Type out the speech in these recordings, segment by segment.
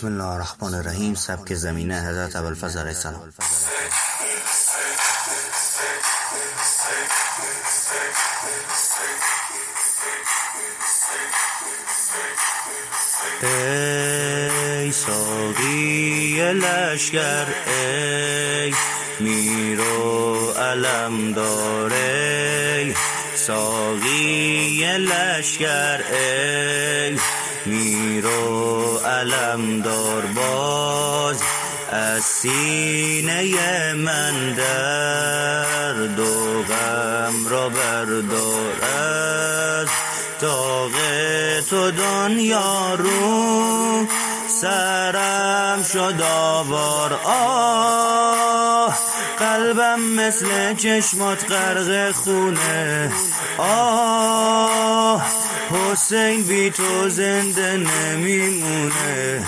بسم الله الرحمن الرحیم. سبک زمینه حضرت ابوالفضل علیه السلام. ای ساقی لشکر، ای میر و علمدار، ای ساقی لشکر، ای میر و علمدار، باز از سینه من درد و غم را بردار. از داغ تو دنیا رو سرم شد آوار. آه قلبم مثل چشمات غرق خونه. آه حسین بی تو زنده نمیمونه.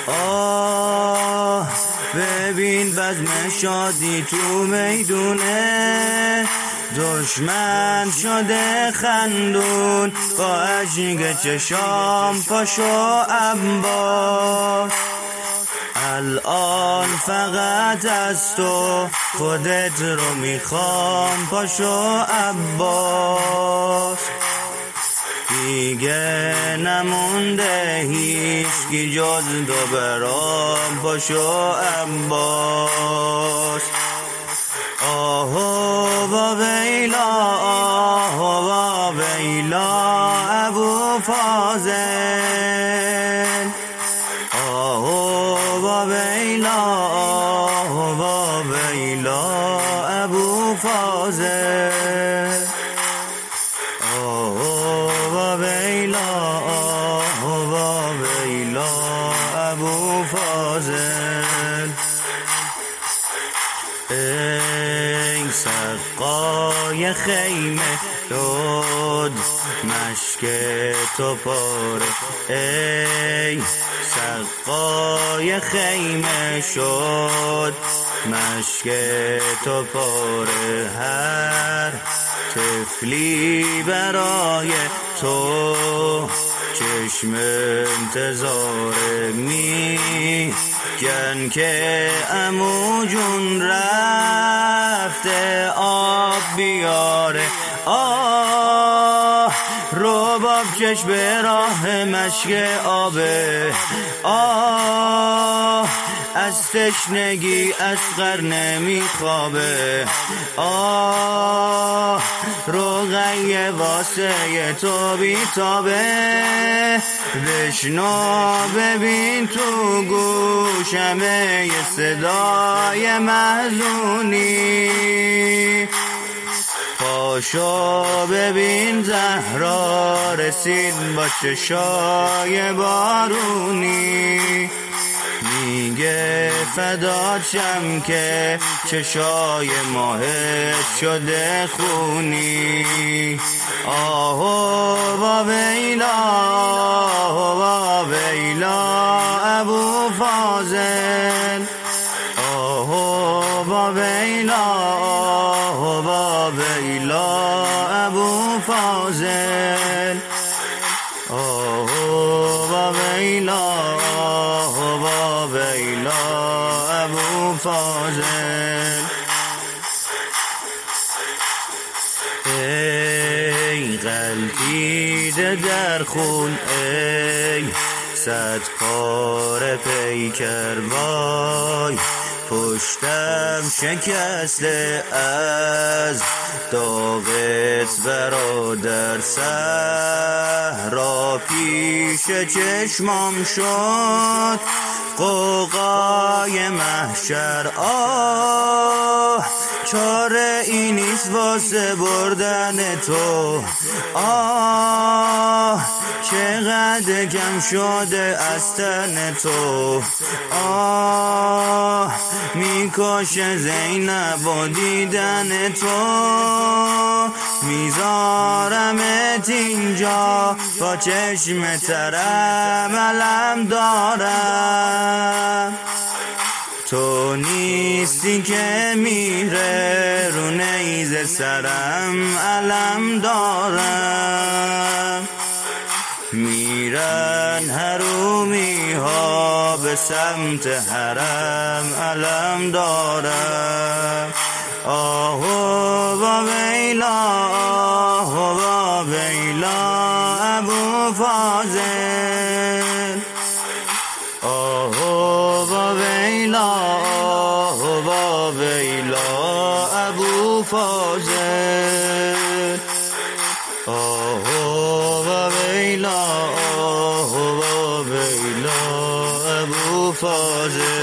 آه ببین بزم شادی تو میدونه. دشمن شده خندون با اشک چشام پاشو عباس. الان فقط از تو خودت رو میخوام پاشو عباس. دیگه نمونده هیچکی جز دو برام پاشو عباس. آه و ویلا، آه و ویلا ابو فاضل. آه و ویلا، آه و ویلا ابو فاضل. آه و ویلا، آه و ویلا ابو فاضل. ای سقای خیمه شد مشک تو پاره. ای سقای خیمه شد مشک تو پاره. هر طفلی برای تو چشم انتظاره. میگن که عمو جون رفته آب بیاره. آه رباب چشم راه مشک آبه. آه از تشنگی اصغر نمیخوابه. آه رقیه واسه تو بیتابه. بشنو ببین تو گوشمه یه صدای محزونی. پاشو ببین زهرا رسید با چشای بارونی. میگه فدات شم که چشای ماهت شده خونی. آه و ویلا، آه و ویلا ابو فاضل. آه و ویلا، آه و ویلا ابو فاضل. آه و ویلا، آه و ویلا ابو فاضل. ای غلطیده در خون، ای صد پاره پیکر، وای پشتم شکسته از داغت برادر. صحرا پیش چشمام شد قوقای محشر. آه چاره ای نیست واسه بردن تو. آه چقدر کم شده از تن تو. آه میکشه زینب و دیدن تو. میذارمت اینجا با چشم ترم علم دارم. تو نیستی که میره رو نیز سرم علم دارم. میرن حرومی ها ویلا به سمت حرم علم دارم. آه و ویلا، آه و ویلا ابو فاضل. آه و ویلا، آه و ویلا ابو فاضل. آه و ویلا، آه و ویلا ابو فاضل.